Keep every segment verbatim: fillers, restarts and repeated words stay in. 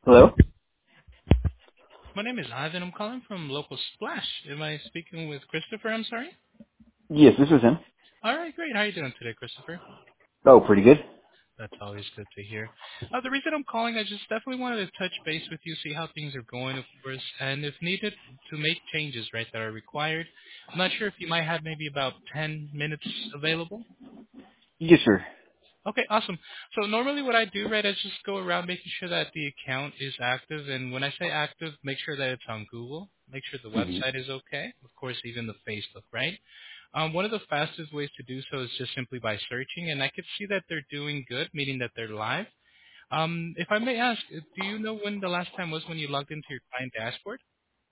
Hello? My name is Ivan. I'm calling from Local Splash. Am I speaking with Christopher? I'm sorry. Yes, this is him. All right, great. How are you doing today, Christopher? Oh, pretty good. That's always good to hear. Uh, the reason I'm calling, I just definitely wanted to touch base with you, see how things are going, of course, and if needed, to make changes, right, that are required. I'm not sure if you might have maybe about ten minutes available. Yes, sir. Okay, awesome. So normally what I do, right, is just go around making sure that the account is active. And when I say active, make sure that it's on Google. Make sure the hmm website is okay. Of course, even the Facebook, right? Um, one of the fastest ways to do so is just simply by searching. And I could see that they're doing good, meaning that they're live. Um, if I may ask, do you know when the last time was when you logged into your client dashboard?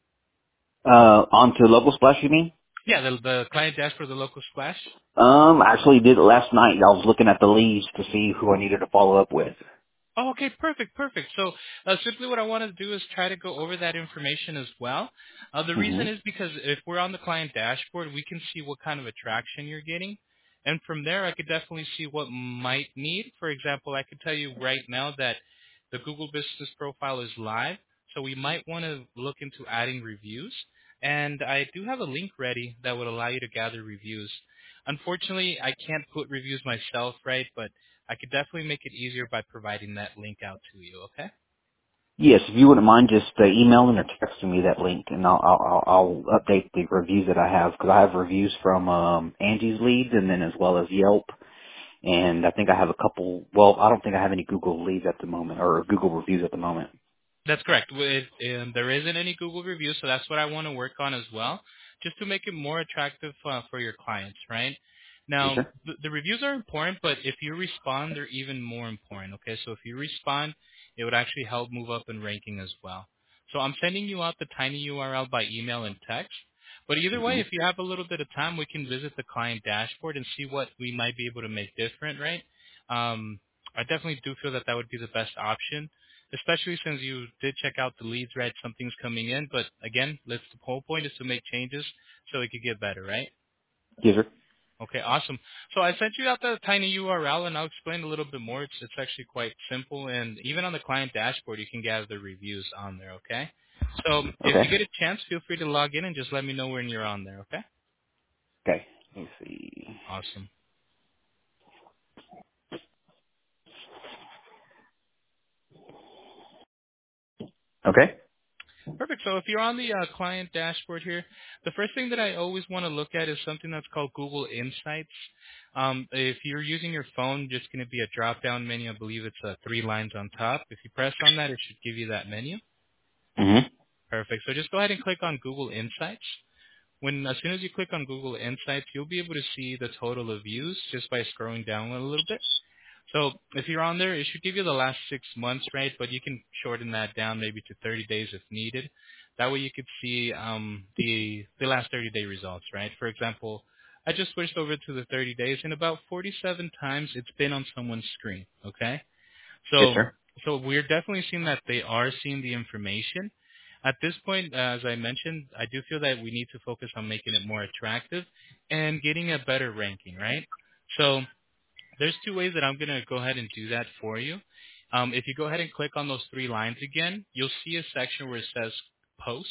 Uh, on to local splash, you mean? Yeah, the, the client dashboard, the local splash. Um, I actually did it last night. I was looking at the leads to see who I needed to follow up with. Oh, okay, perfect, perfect. So uh, simply what I want to do is try to go over that information as well. Uh, the hmm reason is because if we're on the client dashboard, we can see what kind of attraction you're getting. And from there, I could definitely see what might need. For example, I could tell you right now that the Google Business Profile is live, so we might want to look into adding reviews. And I do have a link ready that would allow you to gather reviews. Unfortunately, I can't put reviews myself, right? But I could definitely make it easier by providing that link out to you, okay? Yes, if you wouldn't mind just uh, emailing or texting me that link, and I'll I'll, I'll I'll update the reviews that I have because I have reviews from um, Angie's leads and then as well as Yelp, and I think I have a couple. Well, I don't think I have any Google leads at the moment or Google reviews at the moment. That's correct. With, um, there isn't any Google reviews, so that's what I want to work on as well, just to make it more attractive uh, for your clients, right? Yes, Now, sir. the, the reviews are important, but if you respond, they're even more important, okay? So if you respond, it would actually help move up in ranking as well. So I'm sending you out the tiny U R L by email and text. But either way, hmm if you have a little bit of time, we can visit the client dashboard and see what we might be able to make different, right? Um, I definitely do feel that that would be the best option, especially since you did check out the leads, right? Something's coming in, but again, let's the whole point is to make changes so it could get better, right? Yes, sir. Okay, awesome. So I sent you out the tiny U R L, and I'll explain a little bit more. It's it's actually quite simple, and even on the client dashboard, you can gather the reviews on there. Okay. So if you Okay. get a chance, feel free to log in and just let me know when you're on there. Okay. Okay. Let me see. Awesome. Okay. Perfect. So if you're on the uh, client dashboard here, the first thing that I always want to look at is something that's called Google Insights. Um, if you're using your phone, just going to be a drop-down menu. I believe it's uh, three lines on top. If you press on that, it should give you that menu. hmm Perfect. So just go ahead and click on Google Insights. When as soon as you click on Google Insights, you'll be able to see the total of views just by scrolling down a little bit. So if you're on there, it should give you the last six months, right? But you can shorten that down maybe to thirty days if needed. That way you could see um, the the last thirty day results, right? For example, I just switched over to the thirty days, and about forty-seven times it's been on someone's screen. Okay, Yes, so sir. so we're definitely seeing that they are seeing the information. At this point, uh, as I mentioned, I do feel that we need to focus on making it more attractive and getting a better ranking, right? So there's two ways that I'm going to go ahead and do that for you. Um, if you go ahead and click on those three lines again, you'll see a section where it says post.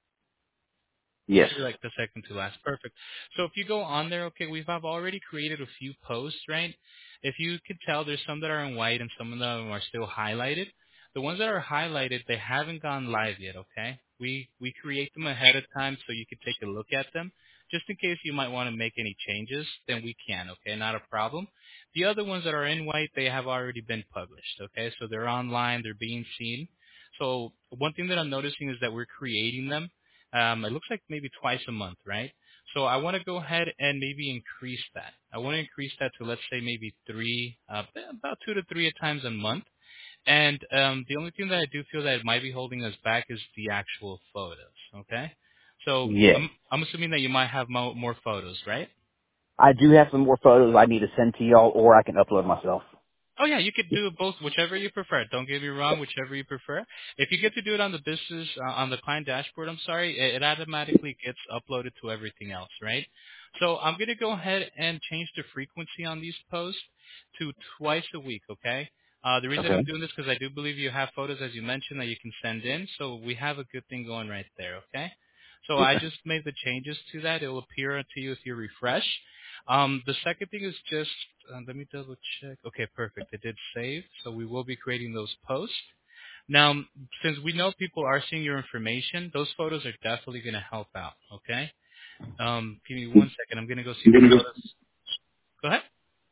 Yes. Should be like the second to last. Perfect. So if you go on there, okay, we've have already created a few posts, right? If you could tell, there's some that are in white and some of them are still highlighted. The ones that are highlighted, they haven't gone live yet, okay? We we create them ahead of time so you could take a look at them. Just in case you might want to make any changes, then we can, okay? Not a problem. The other ones that are in white, they have already been published, okay? So they're online, they're being seen. So one thing that I'm noticing is that we're creating them um, it looks like maybe twice a month, right? So I want to go ahead and maybe increase that. I want to increase that to let's say maybe three, uh, about two to three times a month. And um, the only thing that I do feel that might be holding us back is the actual photos. Okay, so Yes. I'm I'm assuming that you might have mo- more photos, right? I do have some more photos I need to send to y'all, or I can upload myself. Oh yeah, you could do both, whichever you prefer. Don't get me wrong, whichever you prefer. If you get to do it on the business, uh, on the client dashboard, I'm sorry, it, it automatically gets uploaded to everything else, right? So I'm going to go ahead and change the frequency on these posts to twice a week, okay? Uh, the reason I'm Okay. doing this because I do believe you have photos, as you mentioned, that you can send in. So we have a good thing going right there, okay? So I Okay. just made the changes to that. It will appear to you if you refresh. Um, the second thing is just, uh, let me double check. Okay, perfect. It did save. So we will be creating those posts. Now, since we know people are seeing your information, those photos are definitely going to help out, okay? Um, give me one second. I'm going to go see the photos. Go ahead.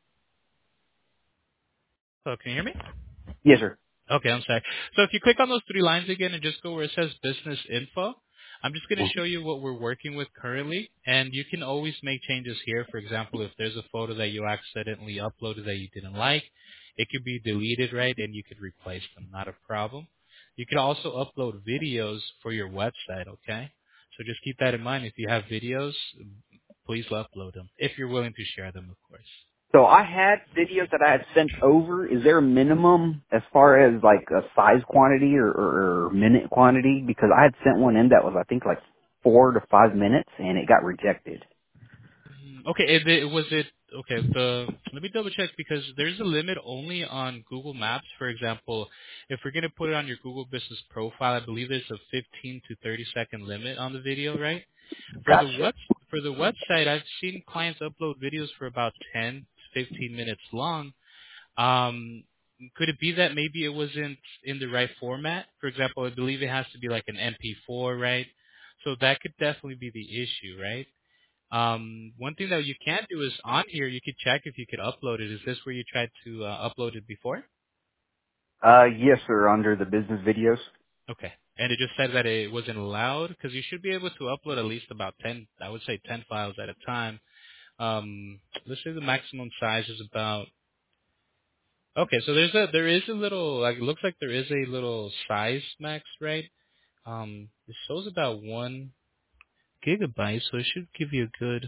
Hello, can you hear me? Yes, sir. Okay, I'm sorry. So if you click on those three lines again and just go where it says business info, I'm just going to show you what we're working with currently, and you can always make changes here. For example, if there's a photo that you accidentally uploaded that you didn't like, it could be deleted, right, and you could replace them. Not a problem. You can also upload videos for your website, okay? So just keep that in mind. If you have videos, please upload them, if you're willing to share them, of course. So I had videos that I had sent over. Is there a minimum as far as like a size quantity or, or, or minute quantity? Because I had sent one in that was I think like four to five minutes and it got rejected. Mm, Okay, it, it was it. Okay, the let me double check because there's a limit only on Google Maps. For example, if we're gonna put it on your Google Business profile, I believe there's a fifteen to thirty second limit on the video, right? For the Gotcha. web for the website, I've seen clients upload videos for about ten to fifteen minutes long. Um, could it be that maybe it wasn't in the right format? For example, I believe it has to be like an M P four, right? So that could definitely be the issue, right? Um, one thing that you can do is on here you could check if you could upload it. Is this where you tried to uh, upload it before? Uh, yes, sir. Under the business videos. Okay. And it just said that it wasn't allowed because you should be able to upload at least about ten, I would say ten files at a time. Um, let's say the maximum size is about. Okay, so there's a there is a little like it looks like there is a little size max, right? Um, it shows about one gigabyte, so it should give you a good.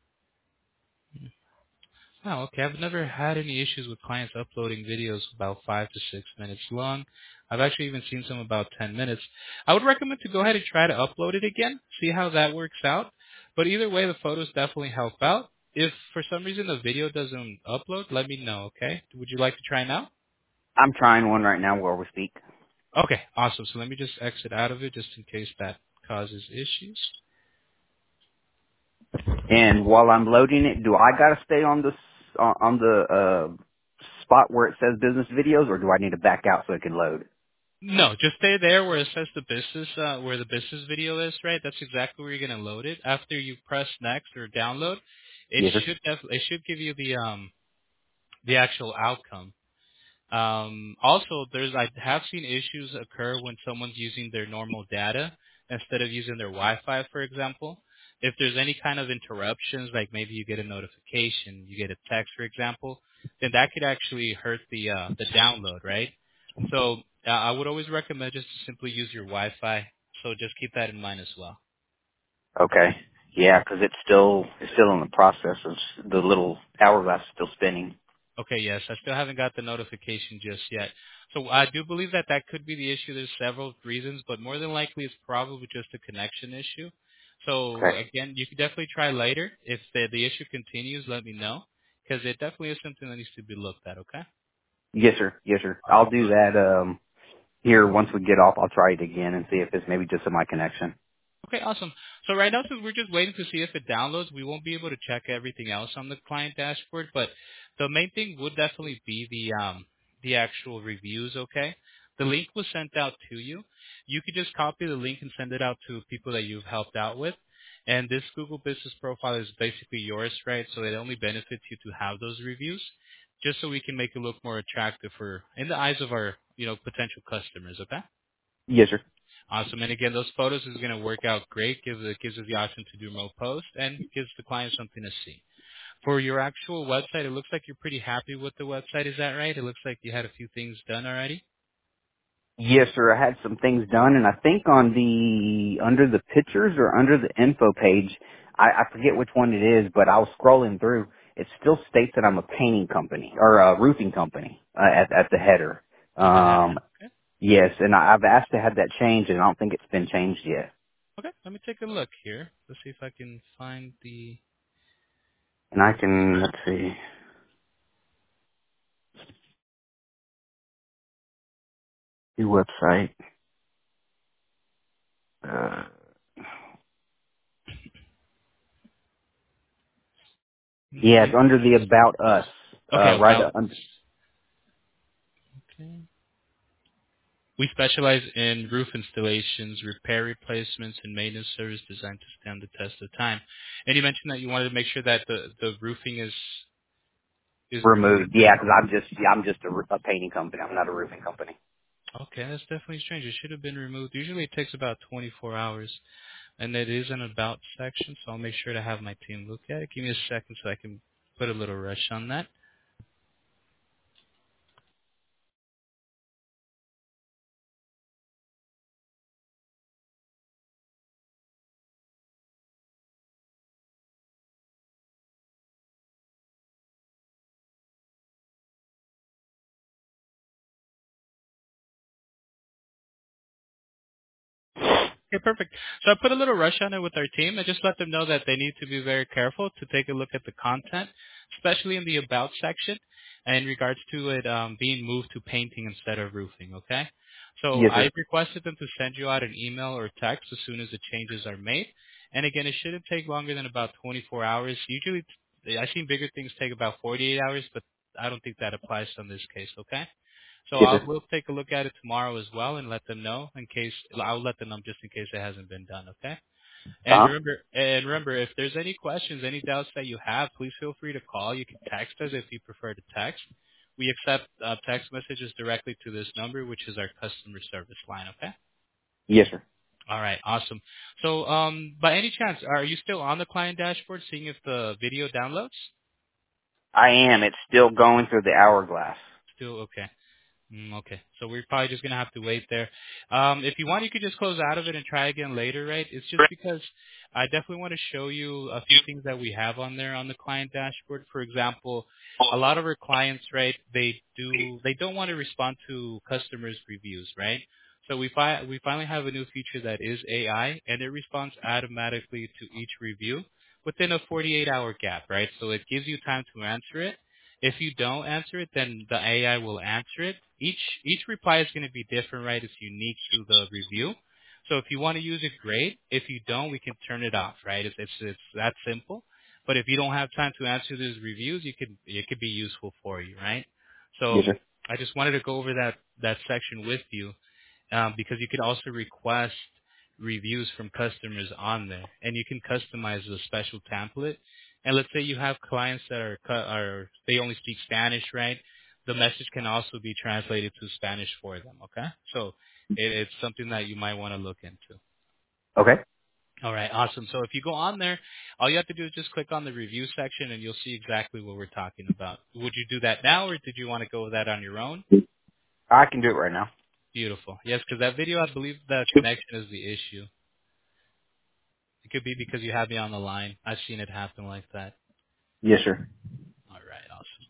Oh, okay. I've never had any issues with clients uploading videos about five to six minutes long. I've actually even seen some about ten minutes. I would recommend to go ahead and try to upload it again, see how that works out. But either way, the photos definitely help out. If for some reason the video doesn't upload, let me know, okay? Would you like to try now? I'm trying one right now while we speak. Okay, awesome. So let me just exit out of it just in case that causes issues. And while I'm loading it, do I gotta stay on the s- on on the uh spot where it says business videos, or do I need to back out so it can load? No, just stay there where it says the business, uh, where the business video is, right? That's exactly where you're going to load it. After you press next or download, it Yes, sir. should def- it should give you the um the actual outcome. Um, also, there's I have seen issues occur when someone's using their normal data instead of using their Wi-Fi, for example. If there's any kind of interruptions, like maybe you get a notification, you get a text, for example, then that could actually hurt the uh, the download, right? So uh, I would always recommend just to simply use your Wi-Fi. So just keep that in mind as well. Okay. Yeah, 'cause it's still it's still in the process of s- the little hourglass is still spinning. Okay, yes. I still haven't got the notification just yet. So I do believe that that could be the issue. There's several reasons, but more than likely it's probably just a connection issue. So Okay. again, you could definitely try later. If the, the issue continues, let me know because it definitely is something that needs to be looked at, okay? Yes, sir. Yes, sir. I'll do that. Um, here once we get off, I'll try it again and see if it's maybe just in my connection. Okay, awesome. So right now, since we're just waiting to see if it downloads, we won't be able to check everything else on the client dashboard. But the main thing would definitely be the um, the actual reviews. Okay, the link was sent out to you. You could just copy the link and send it out to people that you've helped out with. And this Google Business Profile is basically yours, right? So it only benefits you to have those reviews, just so we can make it look more attractive for in the eyes of our you know potential customers. Okay. Yes, sir. Awesome. And again, those photos is going to work out great. Gives it gives us the option to do remote post and gives the client something to see. For your actual website, it looks like you're pretty happy with the website. Is that right? It looks like you had a few things done already. Yes, sir. I had some things done, and I think on the under the pictures or under the info page, I, I forget which one it is, but I was scrolling through. It still states that I'm a painting company or a roofing company uh, at at the header. At the header. Um, Okay. yes, and I, I've asked to have that changed, and I don't think it's been changed yet. Okay. Let me take a look here. Let's see if I can find the. And I can let's see. The website. Uh, yeah, it's Maybe. under the About Us. Okay, Uh, right about. under. Okay. We specialize in roof installations, repair replacements, and maintenance service designed to stand the test of time. And you mentioned that you wanted to make sure that the, the roofing is is removed. Removed. Yeah, because I'm just yeah, I'm just a, r- a painting company. I'm not a roofing company. Okay, that's definitely strange. It should have been removed. Usually it takes about twenty-four hours, and it is an about section, so I'll make sure to have my team look at it. Give me a second so I can put a little rush on that. Okay, perfect. So I put a little rush on it with our team. I just let them know that they need to be very careful to take a look at the content, especially in the about section, in regards to it um, being moved to painting instead of roofing. Okay. So Yes, I sir. requested them to send you out an email or text as soon as the changes are made. And again, it shouldn't take longer than about twenty-four hours. Usually, I've seen bigger things take about forty-eight hours, but I don't think that applies on this case. Okay. So Yes, I'll sir. we'll take a look at it tomorrow as well and let them know in case I'll let them know just in case it hasn't been done, okay? Uh And huh. remember and remember if there's any questions, any doubts that you have, please feel free to call. You can text us if you prefer to text. We accept uh, text messages directly to this number, which is our customer service line, okay? Yes, sir. All right, awesome. So um by any chance, are you still on the client dashboard seeing if the video downloads? I am. It's still going through the hourglass. Still okay. Mm, okay, so we're probably just gonna have to wait there. Um, if you want, you could just close out of it and try again later, right? It's just because I definitely want to show you a few things that we have on there on the client dashboard. For example, a lot of our clients, right? They do they don't want to respond to customers' reviews, right? So we fi- we finally have a new feature that is A I, and it responds automatically to each review within a forty-eight hour gap, right? So it gives you time to answer it. If you don't answer it, then the A I will answer it. Each each reply is going to be different, right? It's unique to the review. So if you want to use it, great. If you don't, we can turn it off, right? It's it's, it's that simple. But if you don't have time to answer those reviews, you could it could be useful for you, right? So Yes, sir. I just wanted to go over that that section with you um, because you can also request reviews from customers on there, and you can customize a special template. And let's say you have clients that are cu- are they only speak Spanish, right? The message can also be translated to Spanish for them. Okay, so it, it's something that you might want to look into. Okay. All right, awesome. So if you go on there, all you have to do is just click on the review section, and you'll see exactly what we're talking about. Would you do that now, or did you want to go with that on your own? I can do it right now. Beautiful. Yes, because that video, I believe the connection is the issue. It could be because you have me on the line. I've seen it happen like that. Yes, sir. All right, awesome.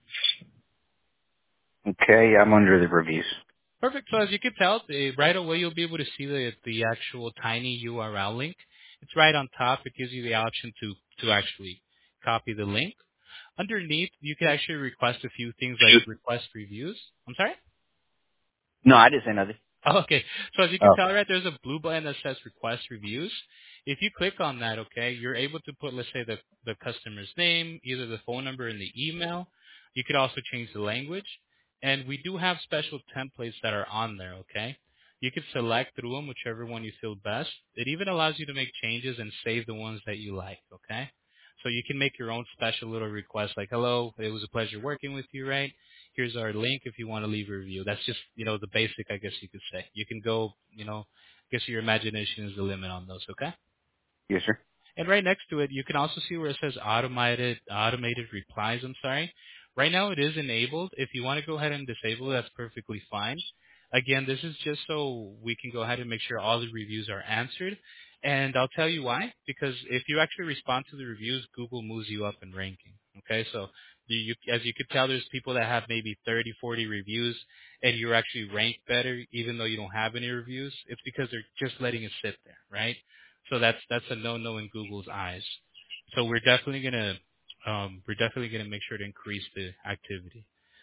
Okay, I'm under the reviews. Perfect. So as you can tell, eh, right away you'll be able to see the the actual tiny U R L link. It's right on top. It gives you the option to to actually copy the link. Underneath, you can actually request a few things like request reviews. I'm sorry? No, I didn't say nothing. Oh, okay. So as you can Oh, tell, right, there's a blue button that says request reviews. If you click on that, okay, you're able to put, let's say, the, the customer's name, either the phone number and the email. You could also change the language. And we do have special templates that are on there, okay? You can select through them, whichever one you feel best. It even allows you to make changes and save the ones that you like, okay? So you can make your own special little request like, hello, it was a pleasure working with you, right? Here's our link if you want to leave a review. That's just, you know, the basic, I guess you could say. You can go, you know, I guess your imagination is the limit on those, okay? yes, sir. And right next to it, you can also see where it says automated automated replies. I'm sorry. Right now it is enabled. If you want to go ahead and disable it, that's perfectly fine. Again, this is just so we can go ahead and make sure all the reviews are answered. And I'll tell you why. Because if you actually respond to the reviews, Google moves you up in ranking. Okay, so you, you, as you could tell, there's people that have maybe thirty, forty reviews, and you're actually ranked better even though you don't have any reviews. It's because they're just letting it sit there, right? So that's that's a no-no in Google's eyes. So we're definitely gonna um, we're definitely gonna make sure to increase the activity.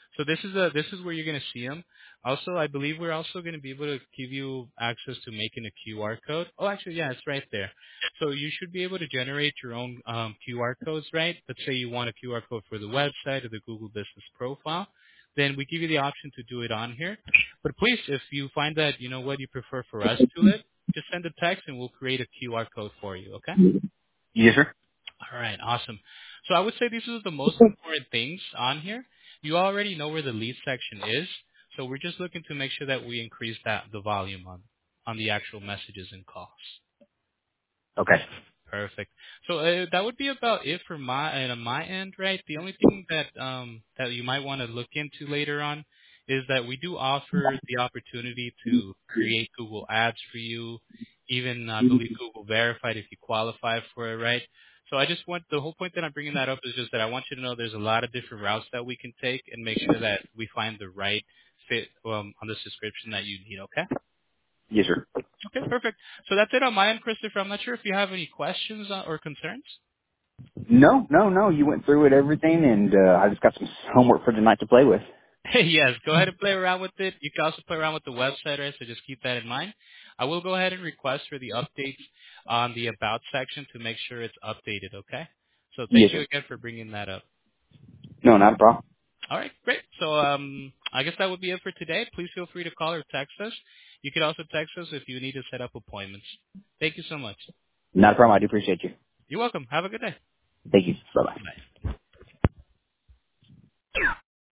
So this is a this is where you're going to see them. Also, I believe we're also going to be able to give you access to making a Q R code. Oh, actually, yeah, it's right there. So you should be able to generate your own um, Q R codes, right? Let's say you want a Q R code for the website or the Google Business Profile. Then we give you the option to do it on here. But please, if you find that, you know what, you prefer for us to do it, just send a text and we'll create a Q R code for you, okay? Yes, sir. All right, awesome. So I would say these are the most important things on here. You already know where the lead section is, so we're just looking to make sure that we increase that the volume on on the actual messages and calls. Okay. Perfect. So uh, that would be about it for my uh, on my end, right? The only thing that um, that you might want to look into later on is that we do offer the opportunity to create Google Ads for you, even I believe Google Verified if you qualify for it, right? So I just want the whole point that I'm bringing that up is just that I want you to know there's a lot of different routes that we can take and make sure that we find the right fit um, on the subscription that you need. Okay. Yes, sir. Okay, perfect. So that's it on my end, Christopher. I'm not sure if you have any questions uh, or concerns. No, no, no. You went through it, everything, and uh, I just got some homework for tonight to play with. Yes, go ahead and play around with it. You can also play around with the website, right? So just keep that in mind. I will go ahead and request for the updates on the About section to make sure it's updated, okay? So Yes, thank you sir. again for bringing that up. No, not a problem. All right, great. So um, I guess that would be it for today. Please feel free to call or text us. You can also text us if you need to set up appointments. Thank you so much. Not a problem. I do appreciate you. You're welcome. Have a good day. Thank you. Bye-bye. Bye.